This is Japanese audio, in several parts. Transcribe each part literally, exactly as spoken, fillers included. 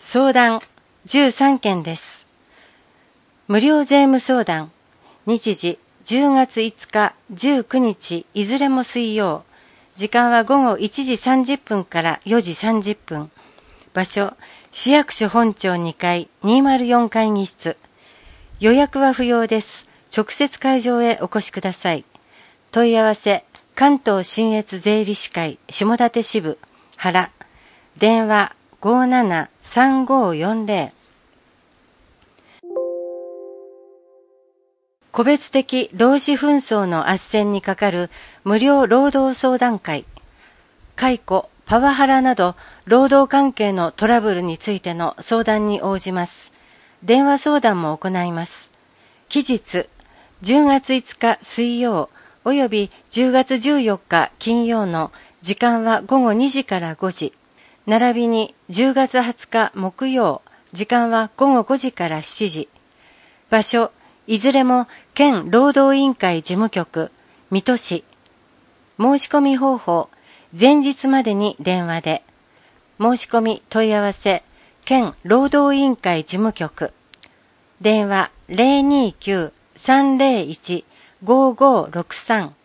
相談じゅうさんけんです。無料税務相談、日時じゅうがついつか、じゅうくにち、いずれも水曜。時間はごごいちじさんじゅっぷんからよじさんじゅっぷん。場所、市役所本庁にかいにまるよん会議室。予約は不要です。直接会場へお越しください。問い合わせ、関東信越税理士会下館支部原。電話ごーななさんごーよんぜろ。個別的労使紛争の斡旋にかかる無料労働相談会。解雇、パワハラなど労働関係のトラブルについての相談に応じます。電話相談も行います。期日、じゅうがついつか水曜およびじゅうがつじゅうよっか金曜の時間はごごにじからごじ。並びにじゅうがつはつか木曜、時間はごごごじからしちじ。場所、いずれも県労働委員会事務局、水戸市。申し込み方法、前日までに電話で。申し込み問い合わせ、県労働委員会事務局。電話ゼロにきゅうさんゼロいちごごろくさん。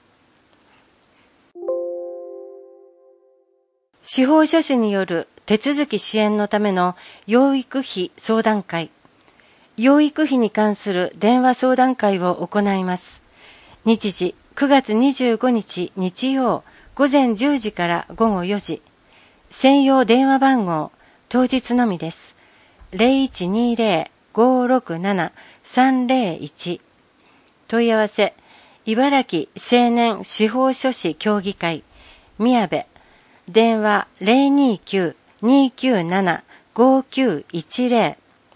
司法書士による手続き支援のための養育費相談会。養育費に関する電話相談会を行います。日時くがつにじゅうごにち日曜午前じゅうじからごごよじ。専用電話番号、当日のみです。ゼロいちにゼロ ごーろくなな さんゼロいち。問い合わせ、茨城青年司法書士協議会、宮部。電話ゼロにきゅう にきゅうなな ごきゅういちゼロ。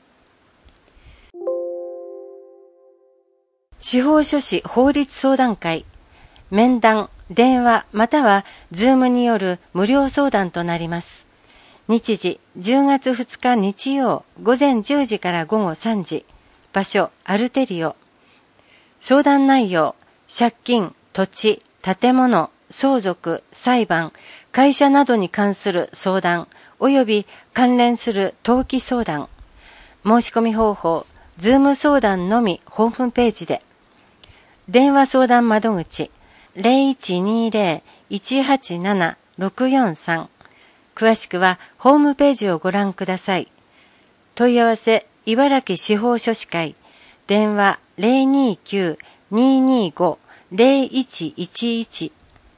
司法書士法律相談会。面談、電話またはズームによる無料相談となります。日時じゅうがつふつか日曜午前じゅうじからごごさんじ。場所アルテリオ。相談内容、借金、土地、建物、相続、裁判、会社などに関する相談及び関連する登記相談。申し込み方法、ズーム相談のみホームページで。電話相談窓口ゼロいちにゼロ いちはちなな ろくよんさん。詳しくはホームページをご覧ください。問い合わせ、茨城司法書士会。電話ゼロにきゅう ににご ゼロいちいちいち。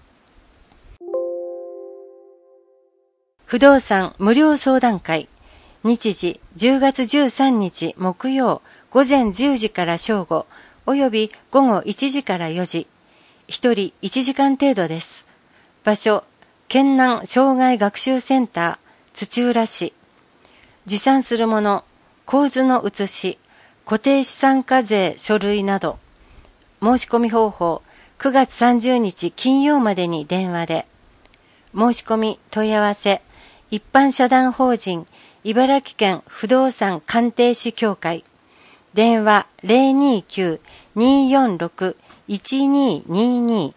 不動産無料相談会。日時じゅうがつじゅうさんにち木曜午前じゅうじから正午およびごごいちじからよじ。ひとりいちじかん程度です。場所、県南障害学習センター土浦市。持参するもの、構図の写し、固定資産課税書類など。申し込み方法、くがつさんじゅうにち金曜までに電話で。申し込み問い合わせ、一般社団法人茨城県不動産鑑定士協会。電話ゼロにきゅう によんろく いちににに。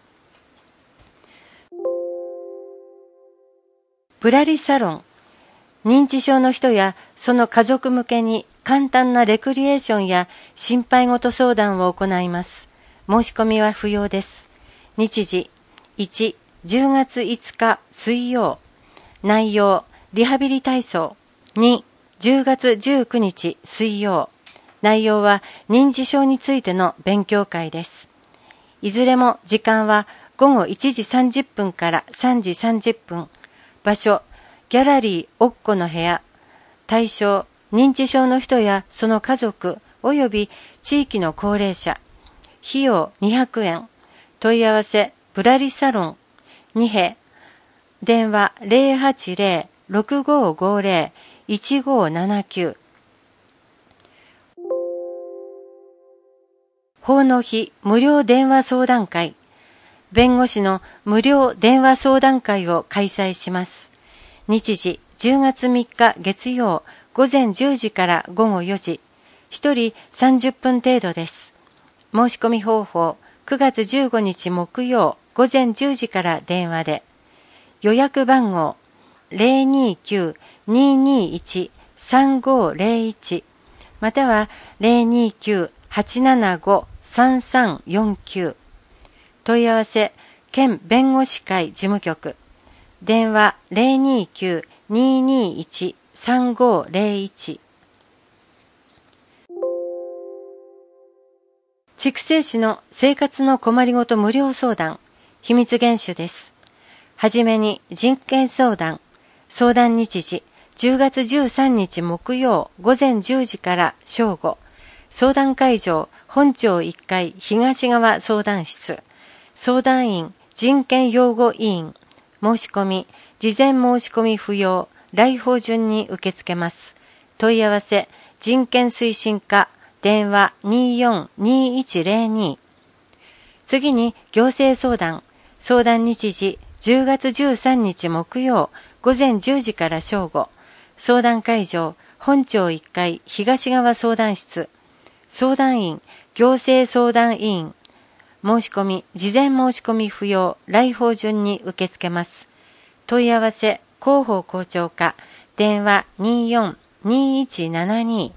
ぶらりサロン。認知症の人やその家族向けに簡単なレクリエーションや心配事相談を行います。申し込みは不要です。日時いち、じゅうがついつか水曜。内容、リハビリ体操。に、じゅうがつじゅうくにち水曜。内容は認知症についての勉強会です。いずれも時間はごごいちじさんじゅっぷんからさんじさんじゅっぷん。場所、ギャラリーおっこの部屋。対象、認知症の人やその家族及び地域の高齢者。費用にひゃくえん。問い合わせ、ぶらりサロン。にへい。電話ゼロはちゼロ ろくごごゼロ いちごななきゅう。法の日無料電話相談会。弁護士の無料電話相談会を開催します。日時じゅうがつみっか月曜午前じゅうじからごごよじ。ひとりさんじゅっぷん程度です。申し込み方法、くがつじゅうごにち木曜午前じゅうじから電話で。予約番号ゼロにきゅう ににいちさんごーぜろいちまたは ゼロにきゅう はちななご さんさんよんきゅう 問い合わせ県弁護士会事務局電話 ゼロにきゅう にーにーいち さんごーぜろいち。筑西市の生活の困りごと無料相談秘密厳守です。はじめに人権相談相談日時じゅうがつじゅうさんにち木曜午前じゅうじから正午相談会場本町いっかい東側相談室相談員人権擁護委員申し込み事前申し込み不要来訪順に受け付けます。問い合わせ人権推進課電話 にーよんにーいちぜろに。次に行政相談相談日時じゅうがつじゅうさんにち木曜午前じゅうじから正午相談会場本町いっかい東側相談室相談員行政相談委員申し込み事前申し込み不要来訪順に受け付けます。問い合わせ広報校長課電話 にーよんにーいちななに。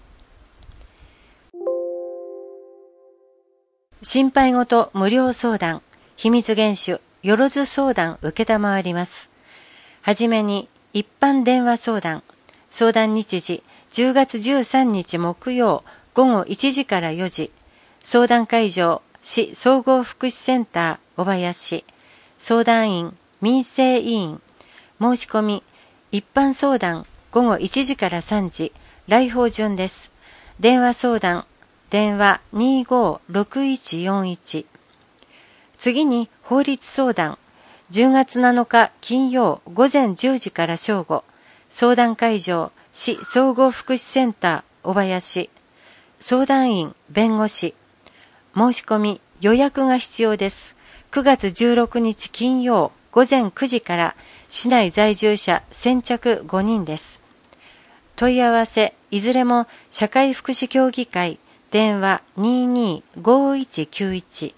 心配ごと無料相談秘密厳守よろず相談受けたまわります。はじめに一般電話相談相談日時じゅうがつじゅうさんにち木曜午後いちじからよじ相談会場市総合福祉センター小林相談員民生委員申し込み一般相談午後いちじからさんじ来訪順です。電話相談電話 にーごーろくいちよんいち。次に法律相談じゅうがつなのか金曜午前じゅうじから正午相談会場市総合福祉センター小林相談員弁護士申し込み予約が必要です。くがつじゅうろくにち金曜午前くじから市内在住者先着ごにんです。問い合わせいずれも社会福祉協議会電話 にーにーごーいちきゅういち。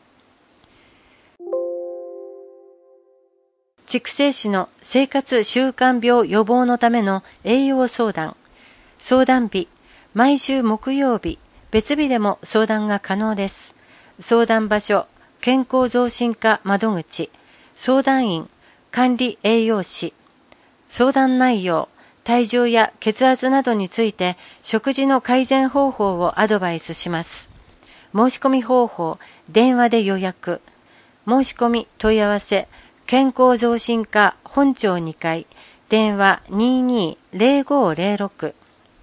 筑西市の生活習慣病予防のための栄養相談相談日毎週木曜日別日でも相談が可能です。相談場所健康増進課窓口相談員管理栄養士相談内容体重や血圧などについて食事の改善方法をアドバイスします。申し込み方法電話で予約申し込み問い合わせ健康増進課本町にかい電話 にーにーぜろごーぜろろく。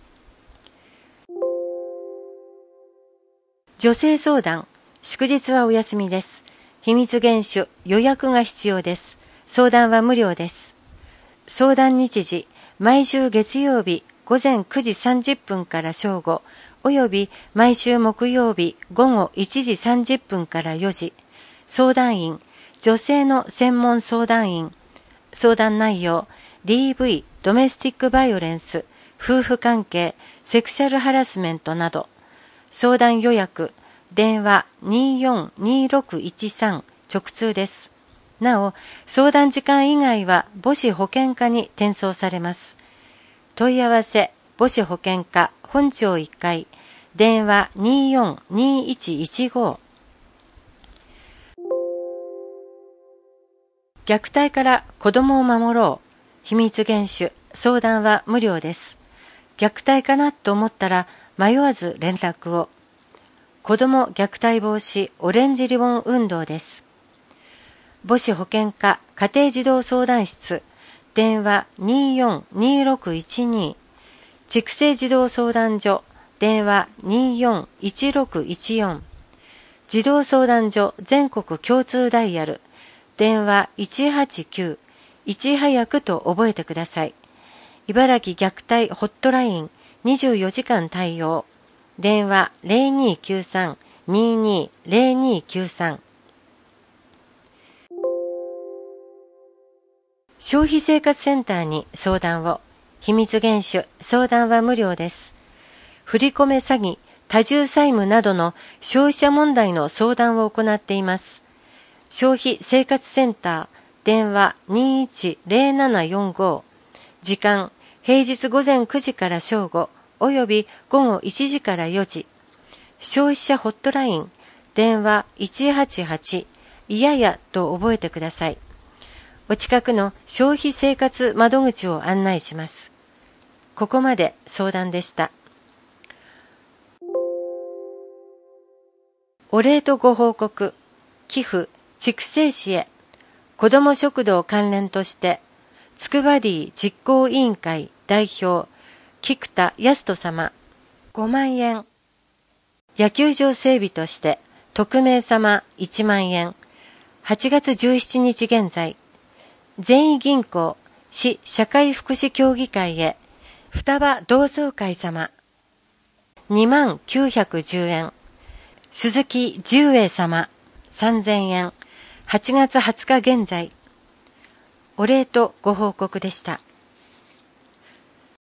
女性相談祝日はお休みです。秘密厳守予約が必要です。相談は無料です。相談日時毎週月曜日午前くじさんじゅっぷんから正午および毎週木曜日午後いちじさんじゅっぷんからよじ相談員女性の専門相談員相談内容 ディーブイ ドメスティックバイオレンス夫婦関係セクシャルハラスメントなど相談予約電話 にーよんにーろくいちさん 直通です。なお相談時間以外は母子保健課に転送されます。問い合わせ母子保健課本町いっかい電話 にーよんにーいちいちご。虐待から子どもを守ろう秘密厳守相談は無料です。虐待かなと思ったら迷わず連絡を。子ども虐待防止オレンジリボン運動です。母子保健課家庭児童相談室電話 にーよんにーろくいちに。筑西児童相談所電話 にーよんいちろくいちよん。児童相談所全国共通ダイヤル電話いちはちきゅういち早くと覚えてください。茨城虐待ホットラインにじゅうよじかん対応電話 ゼロにーきゅうさん にーにーゼロにーきゅうさん。消費生活センターに相談を。秘密厳守相談は無料です。振り込め詐欺多重債務などの消費者問題の相談を行っています。消費生活センター電話 にーいちゼロななよんご。時間平日午前くじから正午、および午後いちじからよじ。消費者ホットライン、電話いちはちはち、いややと覚えてください。お近くの消費生活窓口を案内します。ここまで相談でした。お礼とご報告、寄付、筑西市へ、子ども食堂関連として、つくば D 実行委員会代表、菊田康人様、ごまんえん。野球場整備として、匿名様いちまんえん。はちがつじゅうしちにち現在、善意銀行市社会福祉協議会へ、双葉同窓会様、にまんきゅうひゃくじゅうえん。鈴木十栄様、さんぜんえん。はちがつはつか現在。お礼とご報告でした。